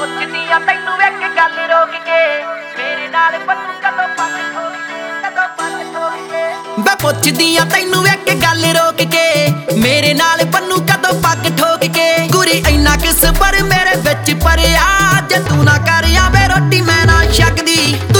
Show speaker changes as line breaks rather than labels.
ਪੁੱਛਦੀ ਆ ਤੈਨੂੰ ਇੱਕ ਗੱਲ ਰੋਕ ਕੇ ਮੇਰੇ ਨਾਲ ਪੱਤੂ ਕਦੋਂ ਪੱਟ ਠੋਕ ਕੇ ਕਦੋਂ ਪੱਟ ਠੋਕ ਕੇ
ਮੈਂ ਪੁੱਛਦੀ ਆ ਤੈਨੂੰ ਇੱਕ ਗੱਲ ਰੋਕ ਕੇ ਮੇਰੇ ਨਾਲ ਪੰਨੂ ਕਦੋਂ ਪੱਗ ਠੋਕ ਕੇ ਗੁਰੀ ਇੰਨਾ ਕਿਸ ਪਰ ਮੇਰੇ ਵਿੱਚ ਪਰਿਆ ਜੇ ਤੂੰ ਨਾ ਕਰ ਆਵੇ ਰੋਟੀ ਮੈਂ ਨਾ ਛਕਦੀ